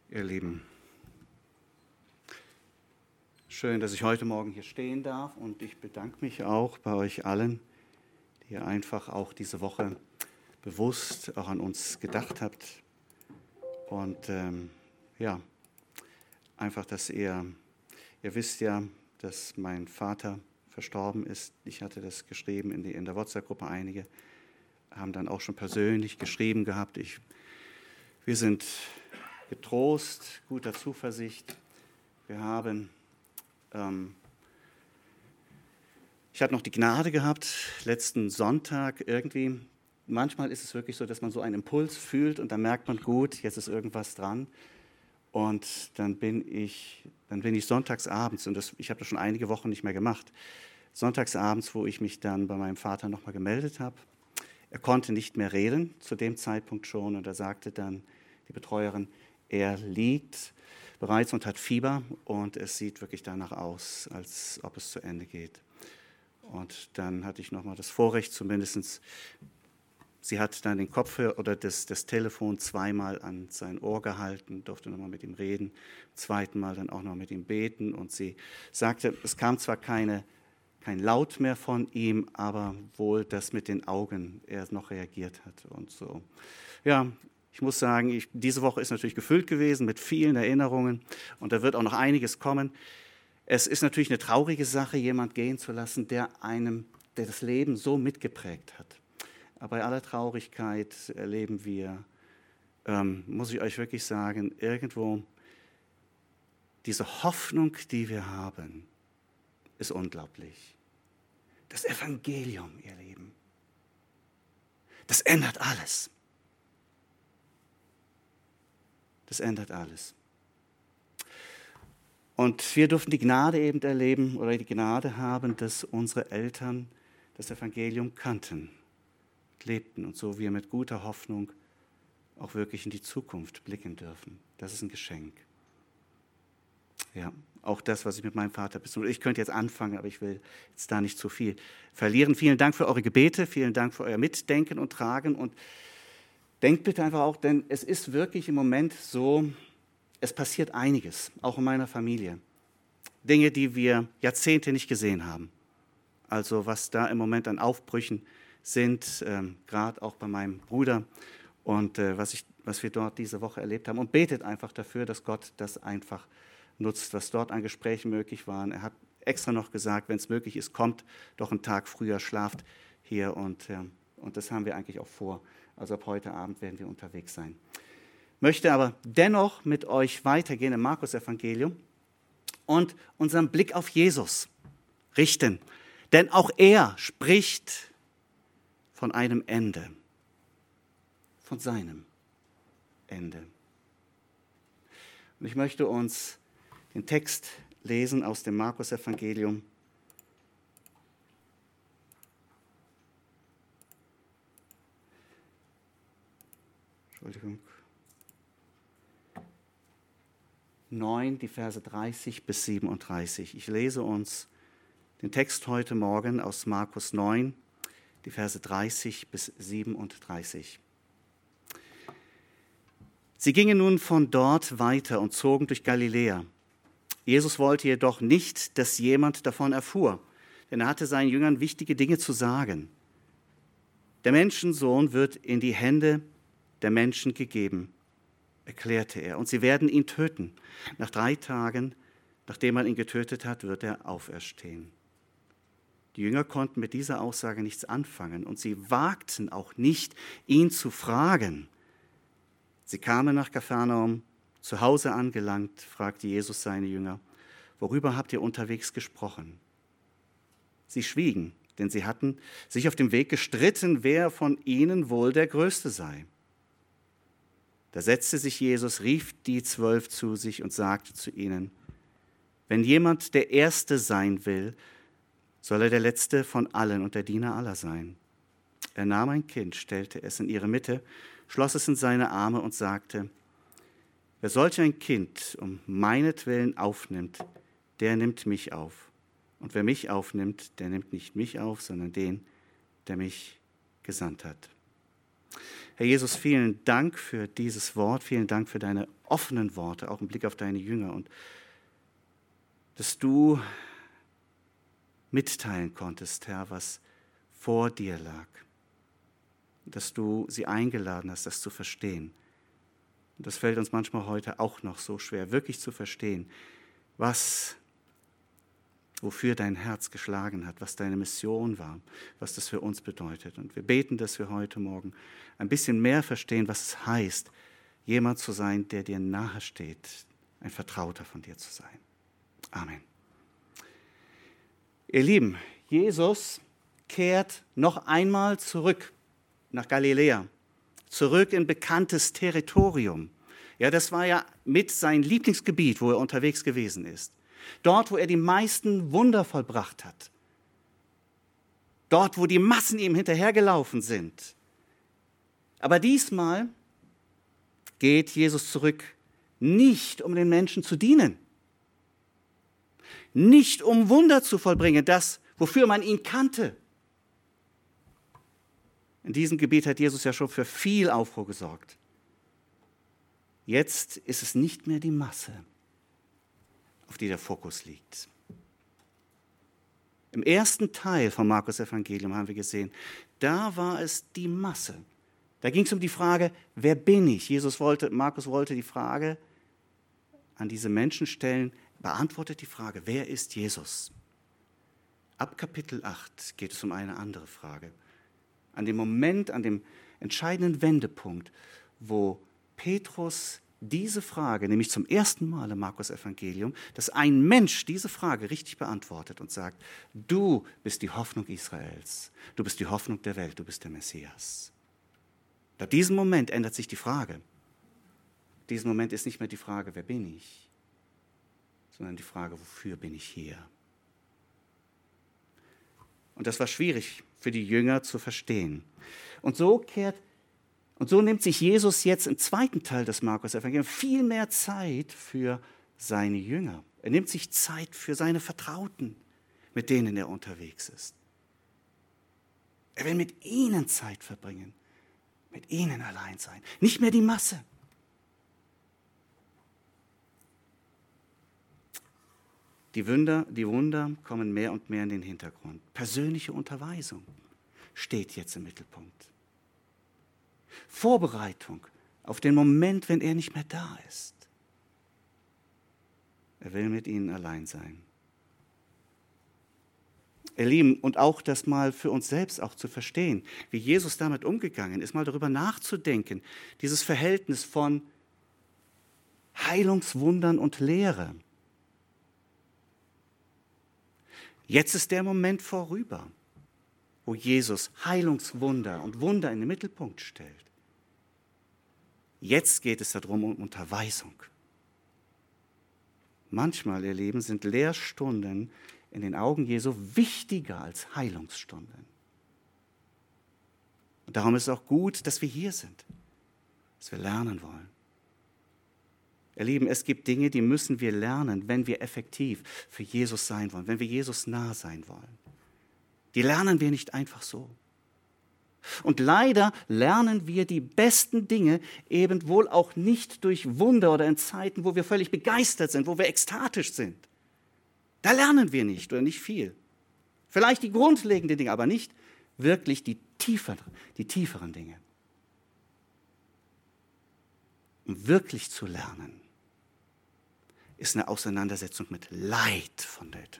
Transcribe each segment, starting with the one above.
Ihr Lieben, schön, dass ich heute Morgen hier stehen darf und ich bedanke mich auch bei euch allen, die ihr einfach auch diese Woche bewusst auch an uns gedacht habt und ja, einfach, dass ihr wisst ja, dass mein Vater verstorben ist. Ich hatte das geschrieben in der WhatsApp-Gruppe, einige haben dann auch schon persönlich geschrieben gehabt. Wir sind getrost, guter Zuversicht. Wir haben, ich hatte noch die Gnade gehabt, letzten Sonntag irgendwie, manchmal ist es wirklich so, dass man so einen Impuls fühlt und dann merkt man, gut, jetzt ist irgendwas dran. Und dann bin ich sonntagsabends, und ich habe das schon einige Wochen nicht mehr gemacht, sonntagsabends, wo ich mich dann bei meinem Vater nochmal gemeldet habe. Er konnte nicht mehr reden, zu dem Zeitpunkt schon, und da sagte dann die Betreuerin, er liegt bereits und hat Fieber und es sieht wirklich danach aus, als ob es zu Ende geht. Und dann hatte ich nochmal das Vorrecht, zumindest, sie hat dann den Kopfhörer oder das Telefon zweimal an sein Ohr gehalten, durfte nochmal mit ihm reden, zweiten Mal dann auch noch mit ihm beten und sie sagte, es kam zwar kein Laut mehr von ihm, aber wohl, dass mit den Augen er noch reagiert hat und so. Ja, ich muss sagen, diese Woche ist natürlich gefüllt gewesen mit vielen Erinnerungen und da wird auch noch einiges kommen. Es ist natürlich eine traurige Sache, jemand gehen zu lassen, der das Leben so mitgeprägt hat. Aber bei aller Traurigkeit erleben wir, muss ich euch wirklich sagen, irgendwo diese Hoffnung, die wir haben, ist unglaublich. Das Evangelium, ihr Lieben, das ändert alles. Das ändert alles. Und wir durften die Gnade eben erleben oder die Gnade haben, dass unsere Eltern das Evangelium kannten, lebten und so wir mit guter Hoffnung auch wirklich in die Zukunft blicken dürfen. Das ist ein Geschenk. Ja, auch das, was ich mit meinem Vater besuche. Ich könnte jetzt anfangen, aber ich will jetzt da nicht zu viel verlieren. Vielen Dank für eure Gebete, vielen Dank für euer Mitdenken und Tragen und denkt bitte einfach auch, denn es ist wirklich im Moment so, es passiert einiges, auch in meiner Familie. Dinge, die wir Jahrzehnte nicht gesehen haben. Also was da im Moment an Aufbrüchen sind, gerade auch bei meinem Bruder und was wir dort diese Woche erlebt haben. Und betet einfach dafür, dass Gott das einfach nutzt, was dort an Gesprächen möglich waren. Er hat extra noch gesagt, wenn es möglich ist, kommt doch einen Tag früher, schlaft hier und das haben wir eigentlich auch vor. Also ab heute Abend werden wir unterwegs sein. Möchte aber dennoch mit euch weitergehen im Markus-Evangelium und unseren Blick auf Jesus richten. Denn auch er spricht von einem Ende, von seinem Ende. Und ich möchte uns den Text lesen aus dem Markus-Evangelium. Entschuldigung. 9, die Verse 30 bis 37. Ich lese uns den Text heute Morgen aus Markus 9, die Verse 30 bis 37. Sie gingen nun von dort weiter und zogen durch Galiläa. Jesus wollte jedoch nicht, dass jemand davon erfuhr, denn er hatte seinen Jüngern wichtige Dinge zu sagen. Der Menschensohn wird in die Hände der Menschen gegeben, erklärte er, und sie werden ihn töten. Nach 3 Tagen, nachdem man ihn getötet hat, wird er auferstehen. Die Jünger konnten mit dieser Aussage nichts anfangen und sie wagten auch nicht, ihn zu fragen. Sie kamen nach Kapharnaum. Zu Hause angelangt, fragte Jesus seine Jünger, worüber habt ihr unterwegs gesprochen? Sie schwiegen, denn sie hatten sich auf dem Weg gestritten, wer von ihnen wohl der Größte sei. Da setzte sich Jesus, rief die 12 zu sich und sagte zu ihnen, wenn jemand der Erste sein will, soll er der Letzte von allen und der Diener aller sein. Er nahm ein Kind, stellte es in ihre Mitte, schloss es in seine Arme und sagte, wer solch ein Kind um meinetwillen aufnimmt, der nimmt mich auf. Und wer mich aufnimmt, der nimmt nicht mich auf, sondern den, der mich gesandt hat. Herr Jesus, vielen Dank für dieses Wort, vielen Dank für deine offenen Worte, auch im Blick auf deine Jünger und dass du mitteilen konntest, Herr, was vor dir lag. Dass du sie eingeladen hast, das zu verstehen. Und das fällt uns manchmal heute auch noch so schwer, wirklich zu verstehen, wofür dein Herz geschlagen hat, was deine Mission war, was das für uns bedeutet. Und wir beten, dass wir heute Morgen ein bisschen mehr verstehen, was es heißt, jemand zu sein, der dir nahe steht, ein Vertrauter von dir zu sein. Amen. Ihr Lieben, Jesus kehrt noch einmal zurück nach Galiläa, zurück in bekanntes Territorium. Ja, das war ja mit sein Lieblingsgebiet, wo er unterwegs gewesen ist. Dort, wo er die meisten Wunder vollbracht hat. Dort, wo die Massen ihm hinterhergelaufen sind. Aber diesmal geht Jesus zurück, nicht um den Menschen zu dienen. Nicht um Wunder zu vollbringen, das, wofür man ihn kannte. In diesem Gebiet hat Jesus ja schon für viel Aufruhr gesorgt. Jetzt ist es nicht mehr die Masse, auf die der Fokus liegt. Im ersten Teil vom Markus-Evangelium haben wir gesehen, da war es die Masse. Da ging es um die Frage, wer bin ich? Markus wollte die Frage an diese Menschen stellen, beantwortet die Frage, wer ist Jesus? Ab Kapitel 8 geht es um eine andere Frage. An dem Moment, an dem entscheidenden Wendepunkt, wo Petrus diese Frage, nämlich zum ersten Mal im Markus-Evangelium, dass ein Mensch diese Frage richtig beantwortet und sagt, du bist die Hoffnung Israels, du bist die Hoffnung der Welt, du bist der Messias. Ab diesem Moment ändert sich die Frage. Ab diesem Moment ist nicht mehr die Frage, wer bin ich, sondern die Frage, wofür bin ich hier? Und das war schwierig für die Jünger zu verstehen. Und so nimmt sich Jesus jetzt im zweiten Teil des Markus-Evangeliums viel mehr Zeit für seine Jünger. Er nimmt sich Zeit für seine Vertrauten, mit denen er unterwegs ist. Er will mit ihnen Zeit verbringen, mit ihnen allein sein, nicht mehr die Masse. Die Wunder kommen mehr und mehr in den Hintergrund. Persönliche Unterweisung steht jetzt im Mittelpunkt. Vorbereitung auf den Moment, wenn er nicht mehr da ist. Er will mit ihnen allein sein. Ihr Lieben, und auch das mal für uns selbst auch zu verstehen, wie Jesus damit umgegangen ist, mal darüber nachzudenken, dieses Verhältnis von Heilungswundern und Lehre. Jetzt ist der Moment vorüber, wo Jesus Heilungswunder und Wunder in den Mittelpunkt stellt. Jetzt geht es darum, um Unterweisung. Manchmal, ihr Lieben, sind Lehrstunden in den Augen Jesu wichtiger als Heilungsstunden. Und darum ist es auch gut, dass wir hier sind, dass wir lernen wollen. Ihr Lieben, es gibt Dinge, die müssen wir lernen, wenn wir effektiv für Jesus sein wollen, wenn wir Jesus nah sein wollen. Die lernen wir nicht einfach so. Und leider lernen wir die besten Dinge eben wohl auch nicht durch Wunder oder in Zeiten, wo wir völlig begeistert sind, wo wir ekstatisch sind. Da lernen wir nicht oder nicht viel. Vielleicht die grundlegenden Dinge, aber nicht wirklich die tieferen Dinge. Um wirklich zu lernen, ist eine Auseinandersetzung mit Leid vonnöten.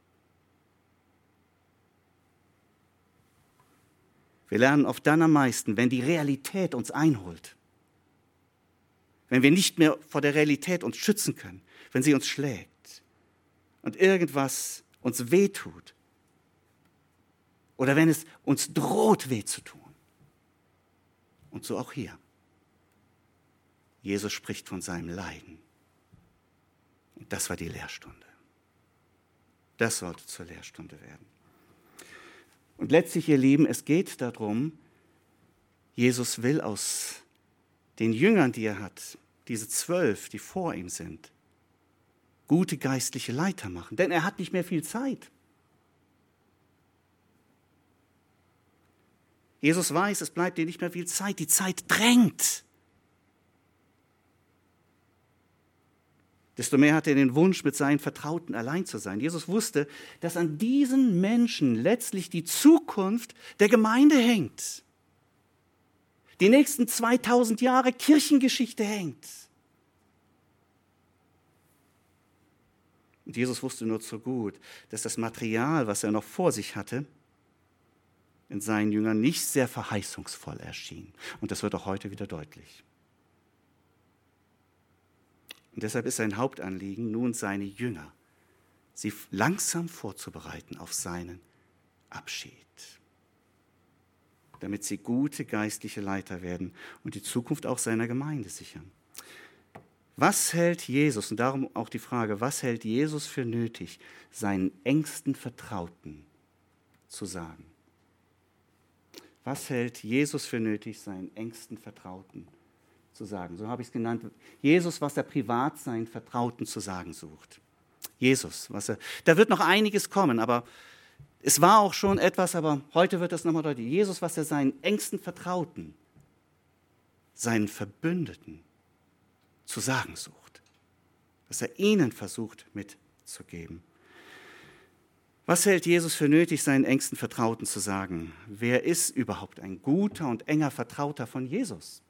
Wir lernen oft dann am meisten, wenn die Realität uns einholt. Wenn wir nicht mehr vor der Realität uns schützen können, wenn sie uns schlägt und irgendwas uns wehtut. Oder wenn es uns droht, weh zu tun. Und so auch hier. Jesus spricht von seinem Leiden. Und das war die Lehrstunde. Das sollte zur Lehrstunde werden. Und letztlich, ihr Lieben, es geht darum, Jesus will aus den Jüngern, die er hat, diese 12, die vor ihm sind, gute geistliche Leiter machen. Denn er hat nicht mehr viel Zeit. Jesus weiß, es bleibt dir nicht mehr viel Zeit. Die Zeit drängt. Desto mehr hat er den Wunsch, mit seinen Vertrauten allein zu sein. Jesus wusste, dass an diesen Menschen letztlich die Zukunft der Gemeinde hängt. Die nächsten 2000 Jahre Kirchengeschichte hängt. Und Jesus wusste nur zu gut, dass das Material, was er noch vor sich hatte, in seinen Jüngern nicht sehr verheißungsvoll erschien. Und das wird auch heute wieder deutlich. Und deshalb ist sein Hauptanliegen, nun seine Jünger, sie langsam vorzubereiten auf seinen Abschied, damit sie gute geistliche Leiter werden und die Zukunft auch seiner Gemeinde sichern. Was hält Jesus, und darum auch die Frage, was hält Jesus für nötig, seinen engsten Vertrauten zu sagen? Was hält Jesus für nötig, seinen engsten Vertrauten zu sagen? So habe ich es genannt. Jesus, was er privat seinen Vertrauten zu sagen sucht. Jesus, da wird noch einiges kommen, aber es war auch schon etwas, aber heute wird das nochmal deutlich. Jesus, was er seinen engsten Vertrauten, seinen Verbündeten zu sagen sucht. Was er ihnen versucht mitzugeben. Was hält Jesus für nötig, seinen engsten Vertrauten zu sagen? Wer ist überhaupt ein guter und enger Vertrauter von Jesus?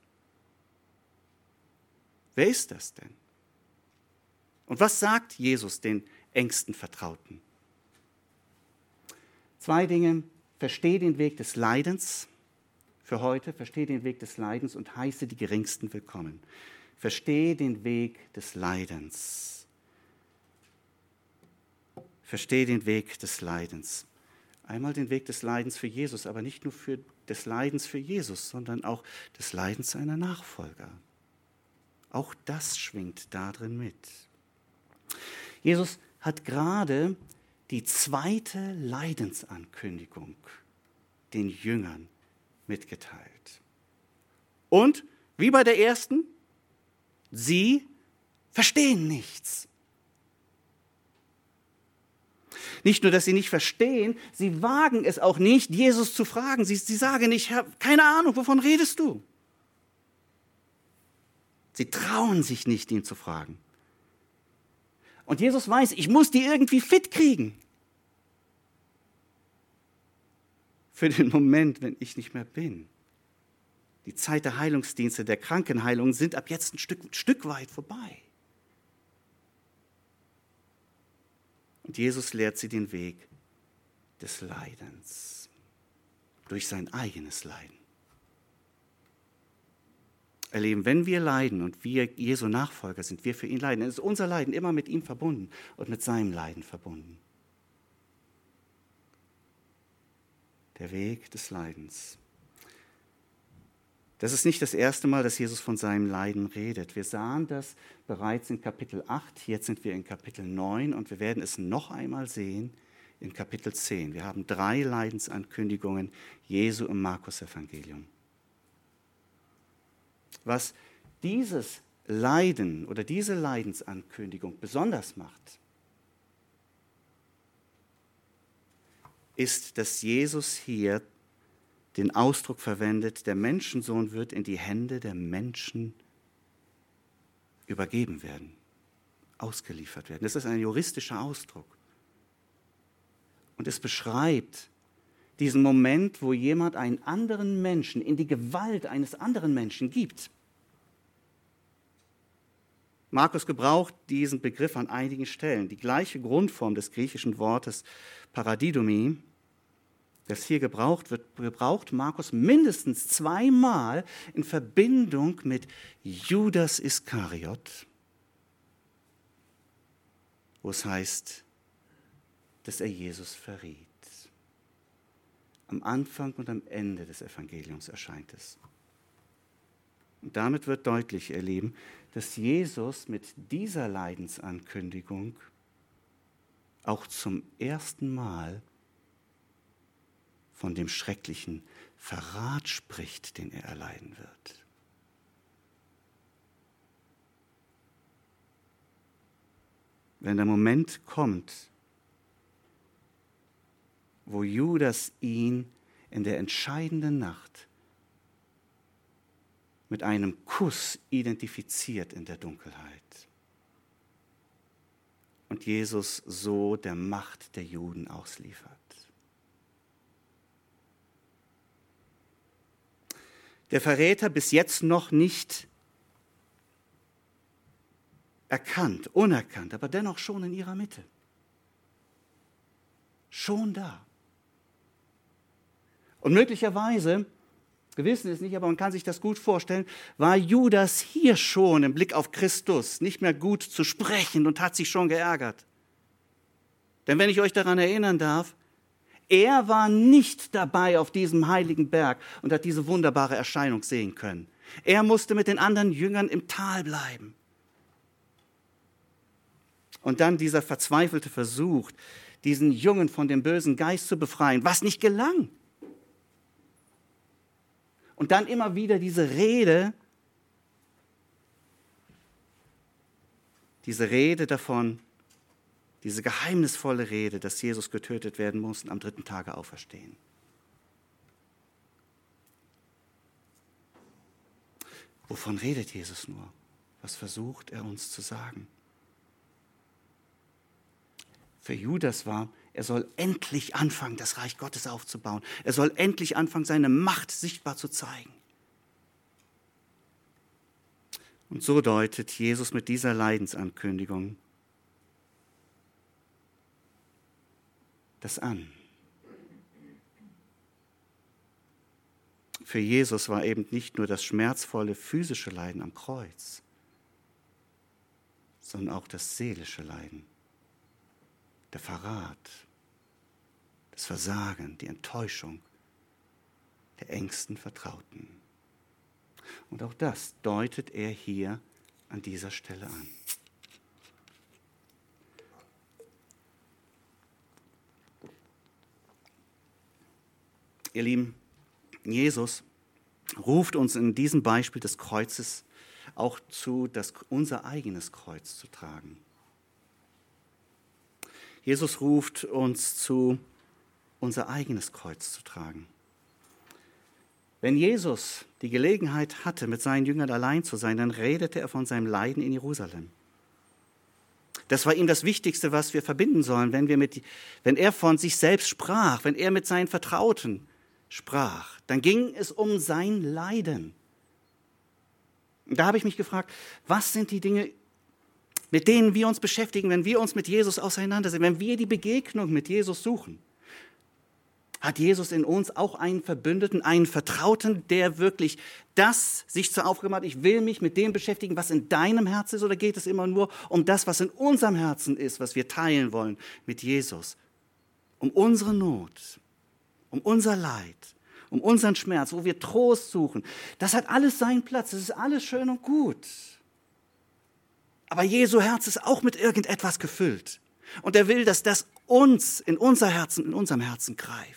Wer ist das denn? Und was sagt Jesus den engsten Vertrauten? 2 Dinge. Versteh den Weg des Leidens für heute, versteh den Weg des Leidens und heiße die Geringsten willkommen. Versteh den Weg des Leidens. Versteh den Weg des Leidens. Einmal den Weg des Leidens für Jesus, aber nicht nur des Leidens für Jesus, sondern auch des Leidens seiner Nachfolger. Auch das schwingt da drin mit. Jesus hat gerade die 2. Leidensankündigung den Jüngern mitgeteilt. Und wie bei der ersten, sie verstehen nichts. Nicht nur, dass sie nicht verstehen, sie wagen es auch nicht, Jesus zu fragen. Sie sagen nicht, Herr, keine Ahnung, wovon redest du? Sie trauen sich nicht, ihn zu fragen. Und Jesus weiß, ich muss die irgendwie fit kriegen. Für den Moment, wenn ich nicht mehr bin. Die Zeit der Heilungsdienste, der Krankenheilung sind ab jetzt ein Stück weit vorbei. Und Jesus lehrt sie den Weg des Leidens durch sein eigenes Leiden. Erleben, wenn wir leiden und wir Jesu Nachfolger sind, wir für ihn leiden, dann ist unser Leiden immer mit ihm verbunden und mit seinem Leiden verbunden. Der Weg des Leidens. Das ist nicht das erste Mal, dass Jesus von seinem Leiden redet. Wir sahen das bereits in Kapitel 8, jetzt sind wir in Kapitel 9 und wir werden es noch einmal sehen in Kapitel 10. Wir haben 3 Leidensankündigungen Jesu im Markus-Evangelium. Was dieses Leiden oder diese Leidensankündigung besonders macht, ist, dass Jesus hier den Ausdruck verwendet, der Menschensohn wird in die Hände der Menschen übergeben werden, ausgeliefert werden. Das ist ein juristischer Ausdruck. Und es beschreibt diesen Moment, wo jemand einen anderen Menschen in die Gewalt eines anderen Menschen gibt. Markus gebraucht diesen Begriff an einigen Stellen. Die gleiche Grundform des griechischen Wortes Paradidomie, das hier gebraucht wird, gebraucht Markus mindestens 2-mal in Verbindung mit Judas Iskariot, wo es heißt, dass er Jesus verriet. Am Anfang und am Ende des Evangeliums erscheint es. Und damit wird deutlich, ihr Lieben, dass Jesus mit dieser Leidensankündigung auch zum ersten Mal von dem schrecklichen Verrat spricht, den er erleiden wird. Wenn der Moment kommt, wo Judas ihn in der entscheidenden Nacht mit einem Kuss identifiziert in der Dunkelheit. Und Jesus so der Macht der Juden ausliefert. Der Verräter bis jetzt noch nicht erkannt, unerkannt, aber dennoch schon in ihrer Mitte. Schon da. Und möglicherweise, wir wissen es nicht, aber man kann sich das gut vorstellen, war Judas hier schon im Blick auf Christus nicht mehr gut zu sprechen und hat sich schon geärgert. Denn wenn ich euch daran erinnern darf, er war nicht dabei auf diesem heiligen Berg und hat diese wunderbare Erscheinung sehen können. Er musste mit den anderen Jüngern im Tal bleiben. Und dann dieser verzweifelte Versuch, diesen Jungen von dem bösen Geist zu befreien, was nicht gelang. Und dann immer wieder diese Rede davon, diese geheimnisvolle Rede, dass Jesus getötet werden muss und am 3. Tage auferstehen. Wovon redet Jesus nur? Was versucht er uns zu sagen? Für Judas war, er soll endlich anfangen, das Reich Gottes aufzubauen. Er soll endlich anfangen, seine Macht sichtbar zu zeigen. Und so deutet Jesus mit dieser Leidensankündigung das an. Für Jesus war eben nicht nur das schmerzvolle physische Leiden am Kreuz, sondern auch das seelische Leiden. Der Verrat, das Versagen, die Enttäuschung der engsten Vertrauten. Und auch das deutet er hier an dieser Stelle an. Ihr Lieben, Jesus ruft uns in diesem Beispiel des Kreuzes auch zu, unser eigenes Kreuz zu tragen. Jesus ruft uns zu, unser eigenes Kreuz zu tragen. Wenn Jesus die Gelegenheit hatte, mit seinen Jüngern allein zu sein, dann redete er von seinem Leiden in Jerusalem. Das war ihm das Wichtigste, was wir verbinden sollen, wenn er von sich selbst sprach, wenn er mit seinen Vertrauten sprach, dann ging es um sein Leiden. Und da habe ich mich gefragt, was sind die Dinge, mit denen wir uns beschäftigen, wenn wir uns mit Jesus auseinandersetzen, wenn wir die Begegnung mit Jesus suchen? Hat Jesus in uns auch einen Verbündeten, einen Vertrauten, der wirklich das sich zur Aufgabe hat, ich will mich mit dem beschäftigen, was in deinem Herzen ist, oder geht es immer nur um das, was in unserem Herzen ist, was wir teilen wollen mit Jesus? Um unsere Not, um unser Leid, um unseren Schmerz, wo wir Trost suchen. Das hat alles seinen Platz, das ist alles schön und gut. Aber Jesu Herz ist auch mit irgendetwas gefüllt. Und er will, dass das uns in unserem Herzen greift.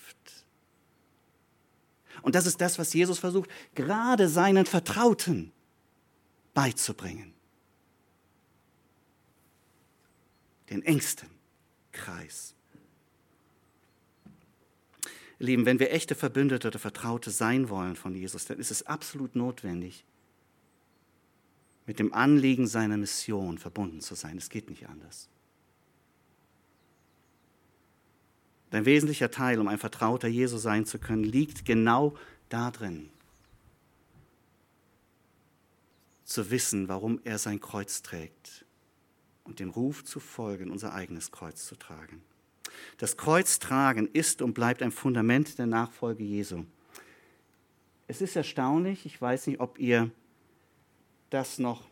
Und das ist das, was Jesus versucht, gerade seinen Vertrauten beizubringen. Den engsten Kreis. Ihr Lieben, wenn wir echte Verbündete oder Vertraute sein wollen von Jesus, dann ist es absolut notwendig, mit dem Anliegen seiner Mission verbunden zu sein. Es geht nicht anders. Ein wesentlicher Teil, um ein Vertrauter Jesu sein zu können, liegt genau darin, zu wissen, warum er sein Kreuz trägt und dem Ruf zu folgen, unser eigenes Kreuz zu tragen. Das Kreuztragen ist und bleibt ein Fundament der Nachfolge Jesu. Es ist erstaunlich, ich weiß nicht, ob ihr das noch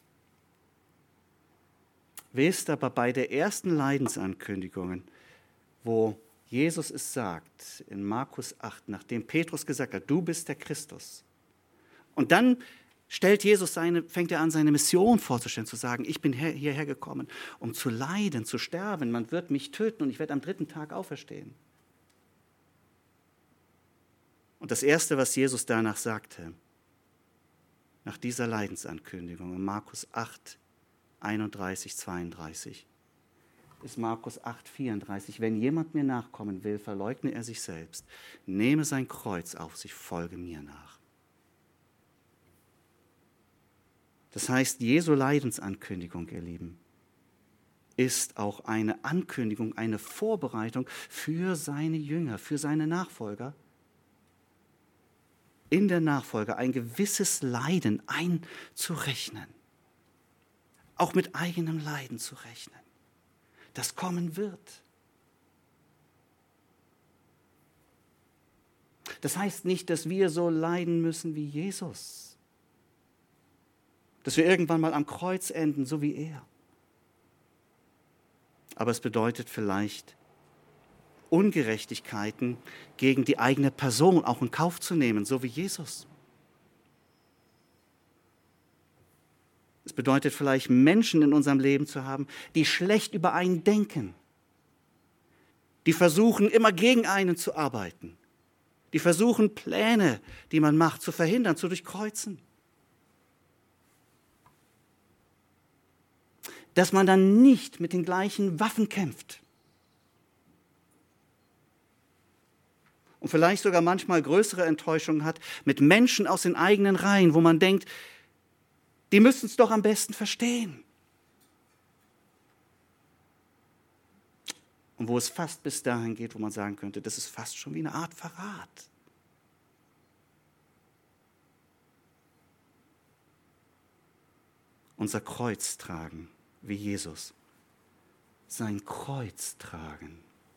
wisst, aber bei der ersten Leidensankündigung, wo Jesus es sagt, in Markus 8, nachdem Petrus gesagt hat, du bist der Christus. Und dann fängt er an, seine Mission vorzustellen, zu sagen, ich bin hierher gekommen, um zu leiden, zu sterben. Man wird mich töten und ich werde am 3. Tag auferstehen. Und das Erste, was Jesus danach sagte, nach dieser Leidensankündigung, in Markus 8, 31, 32, ist Markus 8,34. Wenn jemand mir nachkommen will, verleugne er sich selbst, nehme sein Kreuz auf sich, folge mir nach. Das heißt, Jesu Leidensankündigung, ihr Lieben, ist auch eine Ankündigung, eine Vorbereitung für seine Jünger, für seine Nachfolger. In der Nachfolge ein gewisses Leiden einzurechnen. Auch mit eigenem Leiden zu rechnen. Das kommen wird. Das heißt nicht, dass wir so leiden müssen wie Jesus. Dass wir irgendwann mal am Kreuz enden, so wie er. Aber es bedeutet vielleicht, Ungerechtigkeiten gegen die eigene Person auch in Kauf zu nehmen, so wie Jesus. Es bedeutet vielleicht, Menschen in unserem Leben zu haben, die schlecht über einen denken, die versuchen, immer gegen einen zu arbeiten, die versuchen, Pläne, die man macht, zu verhindern, zu durchkreuzen. Dass man dann nicht mit den gleichen Waffen kämpft. Und vielleicht sogar manchmal größere Enttäuschungen hat mit Menschen aus den eigenen Reihen, wo man denkt, die müssen es doch am besten verstehen. Und wo es fast bis dahin geht, wo man sagen könnte, das ist fast schon wie eine Art Verrat. Unser Kreuz tragen, wie Jesus. Sein Kreuz tragen.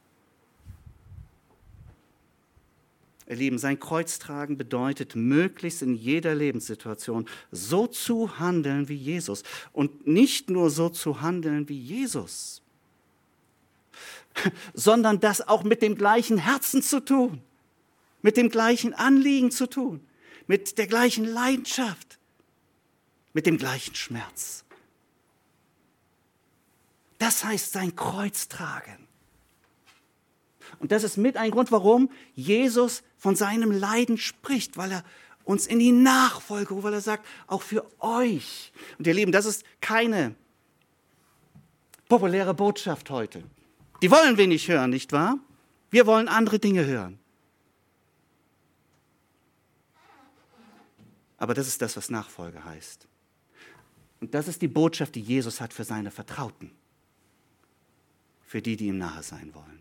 Ihr Lieben, sein Kreuz tragen bedeutet, möglichst in jeder Lebenssituation so zu handeln wie Jesus. Und nicht nur so zu handeln wie Jesus, sondern das auch mit dem gleichen Herzen zu tun, mit dem gleichen Anliegen zu tun, mit der gleichen Leidenschaft, mit dem gleichen Schmerz. Das heißt sein Kreuz tragen. Und das ist mit ein Grund, warum Jesus von seinem Leiden spricht, weil er uns in die Nachfolge, weil er sagt, auch für euch. Und ihr Lieben, das ist keine populäre Botschaft heute. Die wollen wir nicht hören, nicht wahr? Wir wollen andere Dinge hören. Aber das ist das, was Nachfolge heißt. Und das ist die Botschaft, die Jesus hat für seine Vertrauten. Für die, die ihm nahe sein wollen.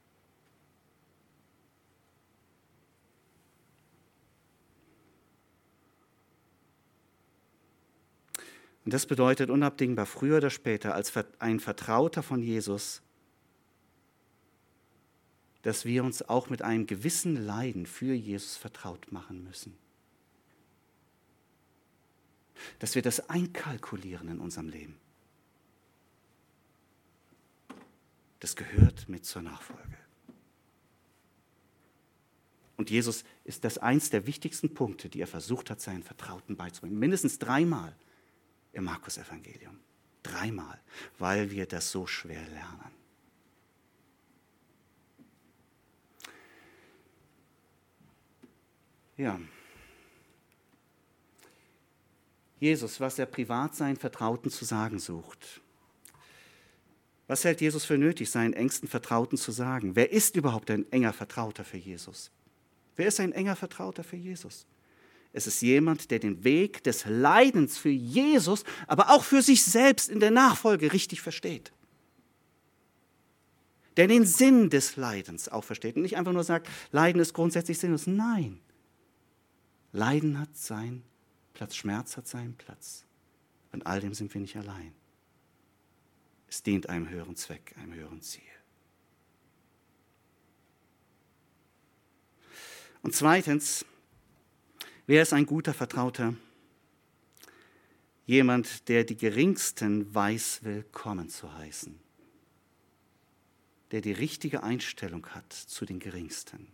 Und das bedeutet unabdingbar, früher oder später, als ein Vertrauter von Jesus, dass wir uns auch mit einem gewissen Leiden für Jesus vertraut machen müssen. Dass wir das einkalkulieren in unserem Leben. Das gehört mit zur Nachfolge. Und Jesus ist das eins der wichtigsten Punkte, die er versucht hat, seinen Vertrauten beizubringen. Mindestens 3-mal im Markus-Evangelium. 3-mal, weil wir das so schwer lernen. Ja. Jesus, was er privat seinen Vertrauten zu sagen sucht. Was hält Jesus für nötig, seinen engsten Vertrauten zu sagen? Wer ist überhaupt ein enger Vertrauter für Jesus? Wer ist ein enger Vertrauter für Jesus? Es ist jemand, der den Weg des Leidens für Jesus, aber auch für sich selbst in der Nachfolge richtig versteht. Der den Sinn des Leidens auch versteht und nicht einfach nur sagt, Leiden ist grundsätzlich sinnlos. Nein, Leiden hat seinen Platz, Schmerz hat seinen Platz. An all dem sind wir nicht allein. Es dient einem höheren Zweck, einem höheren Ziel. Und zweitens, wer ist ein guter Vertrauter? Jemand, der die Geringsten weiß, willkommen zu heißen. Der die richtige Einstellung hat zu den Geringsten.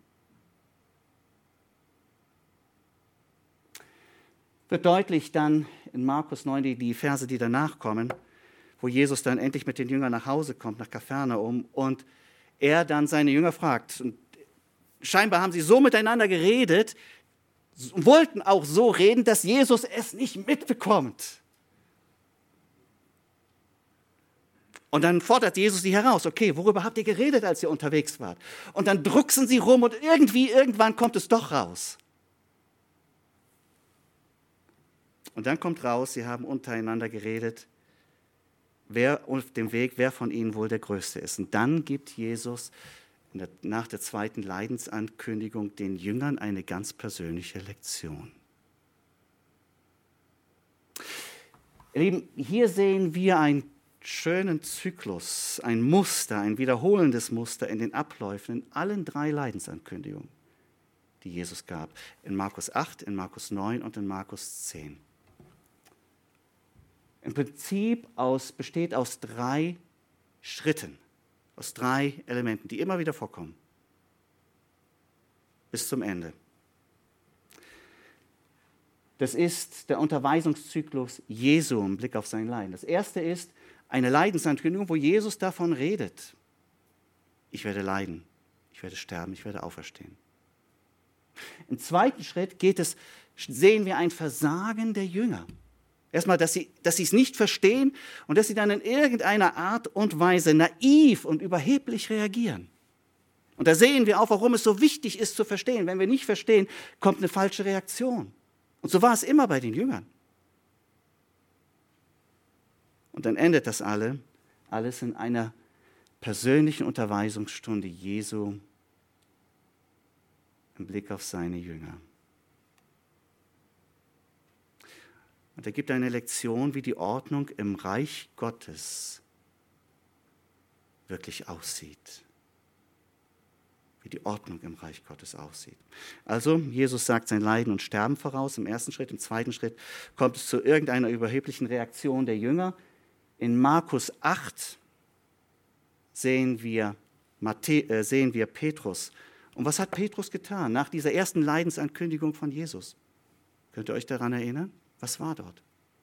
Wird deutlich dann in Markus 9, die Verse, die danach kommen, wo Jesus dann endlich mit den Jüngern nach Hause kommt, nach Kapharnaum, und er dann seine Jünger fragt. Und scheinbar haben sie so miteinander geredet, wollten auch so reden, dass Jesus es nicht mitbekommt. Und dann fordert Jesus sie heraus, okay, worüber habt ihr geredet, als ihr unterwegs wart? Und dann drucksen sie rum und irgendwann kommt es doch raus. Und dann kommt raus, sie haben untereinander geredet, wer auf dem Weg, wer von ihnen wohl der Größte ist. Und dann gibt Jesus nach der zweiten Leidensankündigung den Jüngern eine ganz persönliche Lektion. Ihr Lieben, hier sehen wir einen schönen Zyklus, ein Muster, ein wiederholendes Muster in den Abläufen in allen 3 Leidensankündigungen, die Jesus gab. In Markus 8, in Markus 9 und in Markus 10. Im Prinzip besteht aus 3 Schritten, aus 3 Elementen, die immer wieder vorkommen. Bis zum Ende. Das ist der Unterweisungszyklus Jesu im Blick auf sein Leiden. Das erste ist eine Leidensankündigung, wo Jesus davon redet. Ich werde leiden, ich werde sterben, ich werde auferstehen. Im zweiten Schritt sehen wir ein Versagen der Jünger. Erstmal, dass sie es nicht verstehen und dass sie dann in irgendeiner Art und Weise naiv und überheblich reagieren. Und da sehen wir auch, warum es so wichtig ist zu verstehen. Wenn wir nicht verstehen, kommt eine falsche Reaktion. Und so war es immer bei den Jüngern. Und dann endet das alles in einer persönlichen Unterweisungsstunde Jesu im Blick auf seine Jünger. Und er gibt eine Lektion, wie die Ordnung im Reich Gottes wirklich aussieht. Wie die Ordnung im Reich Gottes aussieht. Also, Jesus sagt sein Leiden und Sterben voraus im ersten Schritt. Im zweiten Schritt kommt es zu irgendeiner überheblichen Reaktion der Jünger. In Markus 8 sehen wir Petrus. Und was hat Petrus getan nach dieser ersten Leidensankündigung von Jesus? Könnt ihr euch daran erinnern? Was war dort?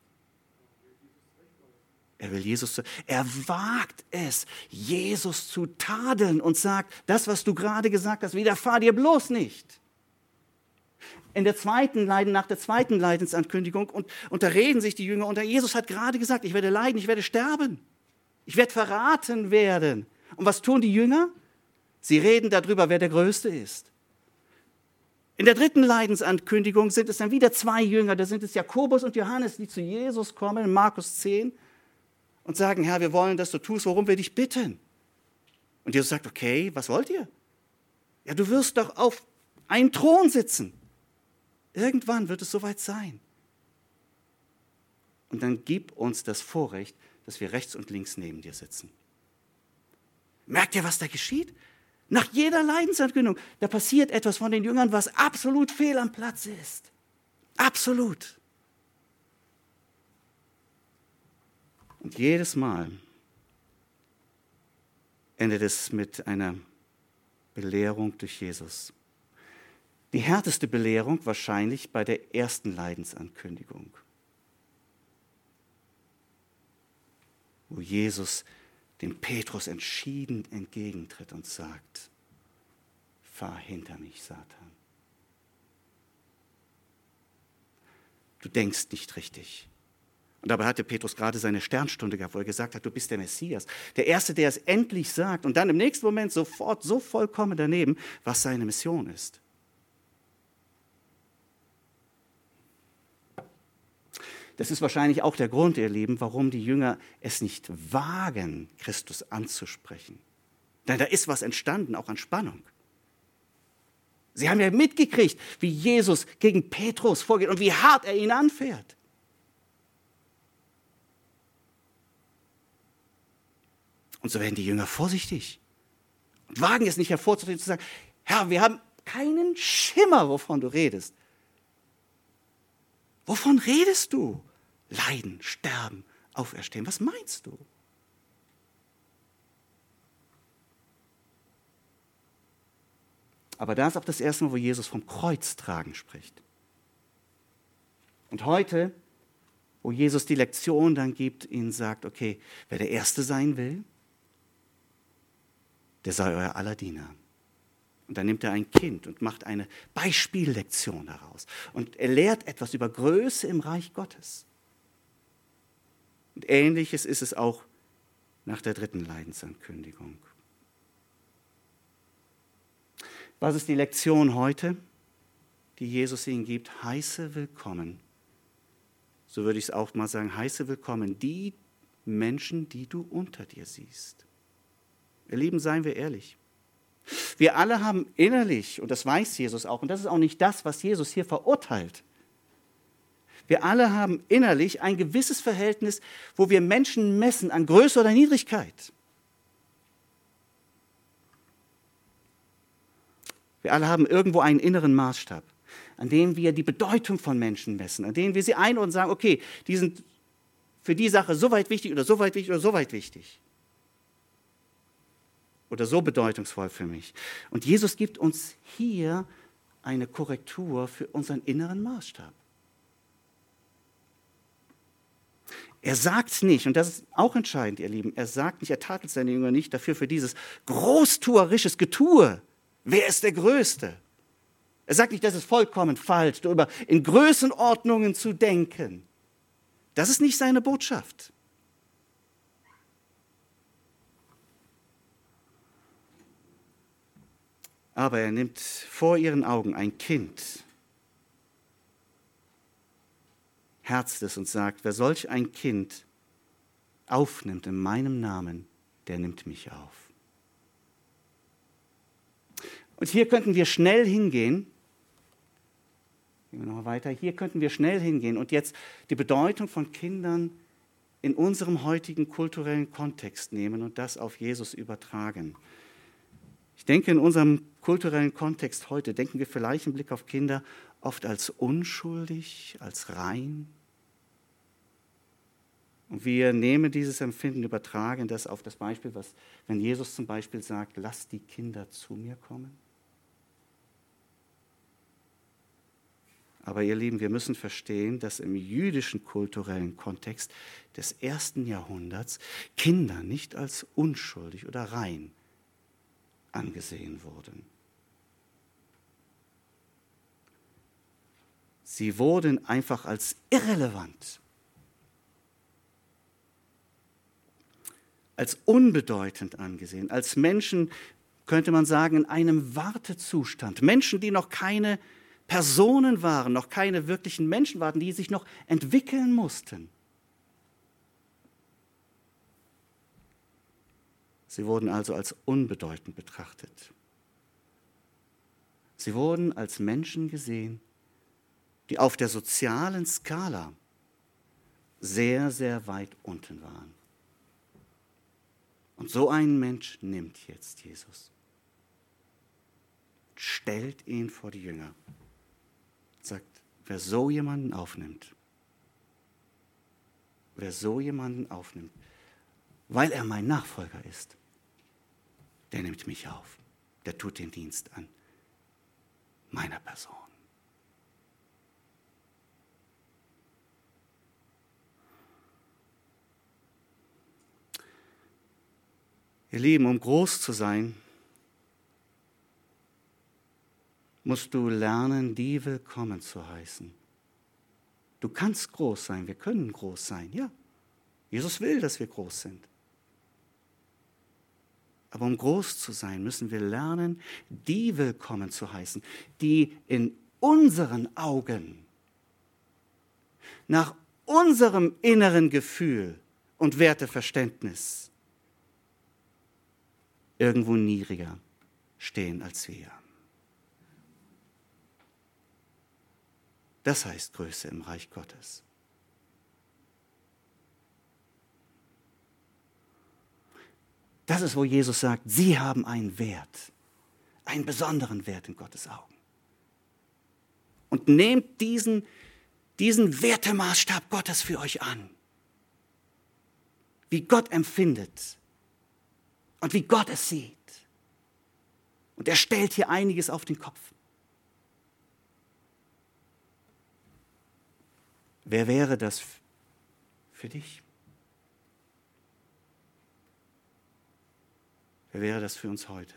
Er wagt es, Jesus zu tadeln und sagt, das, was du gerade gesagt hast, widerfahr dir bloß nicht. Nach der zweiten Leidensankündigung, und da reden sich die Jünger, und Jesus hat gerade gesagt, ich werde leiden, ich werde sterben, ich werde verraten werden. Und was tun die Jünger? Sie reden darüber, wer der Größte ist. In der dritten Leidensankündigung sind es dann wieder 2 Jünger, da sind es Jakobus und Johannes, die zu Jesus kommen, in Markus 10, und sagen, Herr, wir wollen, dass du tust, worum wir dich bitten. Und Jesus sagt, okay, was wollt ihr? Ja, du wirst doch auf einem Thron sitzen. Irgendwann wird es soweit sein. Und dann gib uns das Vorrecht, dass wir rechts und links neben dir sitzen. Merkt ihr, was da geschieht? Nach jeder Leidensankündigung, da passiert etwas von den Jüngern, was absolut fehl am Platz ist. Absolut. Und jedes Mal endet es mit einer Belehrung durch Jesus. Die härteste Belehrung wahrscheinlich bei der ersten Leidensankündigung, wo Jesus dem Petrus entschieden entgegentritt und sagt, fahr hinter mich, Satan. Du denkst nicht richtig. Und dabei hatte Petrus gerade seine Sternstunde gehabt, wo er gesagt hat, du bist der Messias. Der Erste, der es endlich sagt und dann im nächsten Moment sofort so vollkommen daneben, was seine Mission ist. Das ist wahrscheinlich auch der Grund, ihr Lieben, warum die Jünger es nicht wagen, Christus anzusprechen. Denn da ist was entstanden, auch an Spannung. Sie haben ja mitgekriegt, wie Jesus gegen Petrus vorgeht und wie hart er ihn anfährt. Und so werden die Jünger vorsichtig und wagen es nicht hervorzutreten und zu sagen, Herr, wir haben keinen Schimmer, wovon du redest. Wovon redest du? Leiden, sterben, auferstehen. Was meinst du? Aber da ist auch das erste Mal, wo Jesus vom Kreuztragen spricht. Und heute, wo Jesus die Lektion dann gibt, ihnen sagt, okay, wer der Erste sein will, der sei euer aller Diener. Und dann nimmt er ein Kind und macht eine Beispiellektion daraus. Und er lehrt etwas über Größe im Reich Gottes. Und Ähnliches ist es auch nach der dritten Leidensankündigung. Was ist die Lektion heute, die Jesus ihnen gibt? Heiße Willkommen. So würde ich es auch mal sagen, heiße Willkommen, die Menschen, die du unter dir siehst. Ihr Lieben, seien wir ehrlich. Wir alle haben innerlich, und das weiß Jesus auch, und das ist auch nicht das, was Jesus hier verurteilt, wir alle haben innerlich ein gewisses Verhältnis, wo wir Menschen messen an Größe oder Niedrigkeit. Wir alle haben irgendwo einen inneren Maßstab, an dem wir die Bedeutung von Menschen messen, an dem wir sie einordnen und sagen, okay, die sind für die Sache so weit wichtig oder so weit wichtig oder so weit wichtig. Oder so bedeutungsvoll für mich. Und Jesus gibt uns hier eine Korrektur für unseren inneren Maßstab. Er sagt nicht, und das ist auch entscheidend, ihr Lieben, er sagt nicht, er tadelt seine Jünger nicht dafür für dieses großtuerisches Getue. Wer ist der Größte? Er sagt nicht, das ist vollkommen falsch, darüber in Größenordnungen zu denken. Das ist nicht seine Botschaft. Aber er nimmt vor ihren Augen ein Kind, herzt es und sagt, wer solch ein Kind aufnimmt in meinem Namen, der nimmt mich auf. Und hier könnten wir schnell hingehen. Gehen wir noch weiter. Hier könnten wir schnell hingehen und jetzt die Bedeutung von Kindern in unserem heutigen kulturellen Kontext nehmen und das auf Jesus übertragen. Ich denke, in unserem kulturellen Kontext heute denken wir vielleicht im Blick auf Kinder oft als unschuldig, als rein. Und wir nehmen dieses Empfinden, übertragen das auf das Beispiel, wenn Jesus zum Beispiel sagt, lasst die Kinder zu mir kommen. Aber ihr Lieben, wir müssen verstehen, dass im jüdischen kulturellen Kontext des 1. Jahrhunderts Kinder nicht als unschuldig oder rein angesehen wurden. Sie wurden einfach als irrelevant, als unbedeutend angesehen, als Menschen, könnte man sagen, in einem Wartezustand. Menschen, die noch keine Personen waren, noch keine wirklichen Menschen waren, die sich noch entwickeln mussten. Sie wurden also als unbedeutend betrachtet. Sie wurden als Menschen gesehen, die auf der sozialen Skala sehr, sehr weit unten waren. Und so einen Mensch nimmt jetzt Jesus, stellt ihn vor die Jünger, sagt, wer so jemanden aufnimmt, weil er mein Nachfolger ist, der nimmt mich auf, der tut den Dienst an meiner Person. Ihr Lieben, um groß zu sein, musst du lernen, die willkommen zu heißen. Du kannst groß sein, wir können groß sein, ja. Jesus will, dass wir groß sind. Aber um groß zu sein, müssen wir lernen, die willkommen zu heißen, die in unseren Augen, nach unserem inneren Gefühl und Werteverständnis irgendwo niedriger stehen als wir. Das heißt Größe im Reich Gottes. Das ist, wo Jesus sagt, sie haben einen Wert, einen besonderen Wert in Gottes Augen. Und nehmt diesen Wertemaßstab Gottes für euch an. Wie Gott empfindet und wie Gott es sieht. Und er stellt hier einiges auf den Kopf. Wer wäre das für dich? Wer wäre das für uns heute?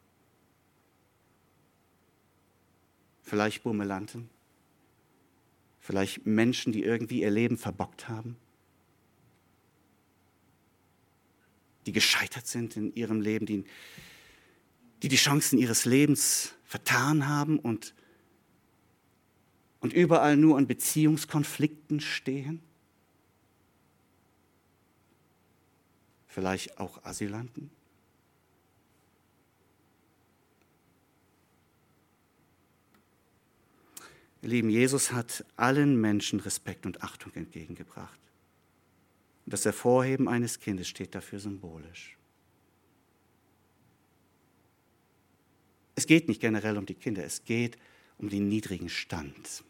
Vielleicht Bummelanten? Vielleicht Menschen, die irgendwie ihr Leben verbockt haben? die gescheitert sind in ihrem Leben, die Chancen ihres Lebens vertan haben und überall nur an Beziehungskonflikten stehen? Vielleicht auch Asylanten? Ihr Lieben, Jesus hat allen Menschen Respekt und Achtung entgegengebracht. Und das Hervorheben eines Kindes steht dafür symbolisch. Es geht nicht generell um die Kinder, es geht um den niedrigen Stand.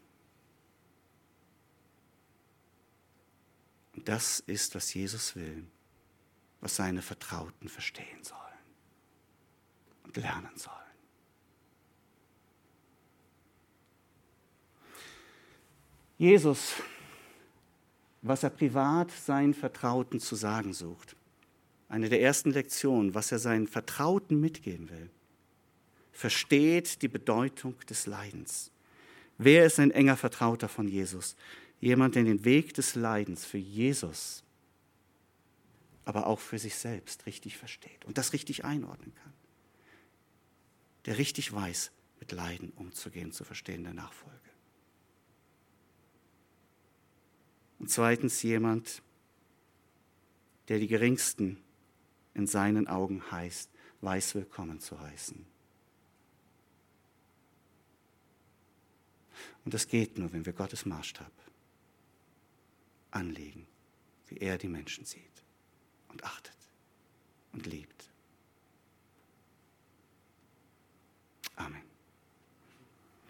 Und das ist, was Jesus will, was seine Vertrauten verstehen sollen und lernen sollen. Jesus, was er privat seinen Vertrauten zu sagen sucht, eine der ersten Lektionen, was er seinen Vertrauten mitgeben will, versteht die Bedeutung des Leidens. Wer ist ein enger Vertrauter von Jesus? Jemand, der den Weg des Leidens für Jesus, aber auch für sich selbst richtig versteht und das richtig einordnen kann. Der richtig weiß, mit Leiden umzugehen, zu verstehen in der Nachfolge. Und zweitens jemand, der die Geringsten in seinen Augen weiß willkommen zu heißen. Und das geht nur, wenn wir Gottes Maßstab anlegen, wie er die Menschen sieht und achtet und liebt.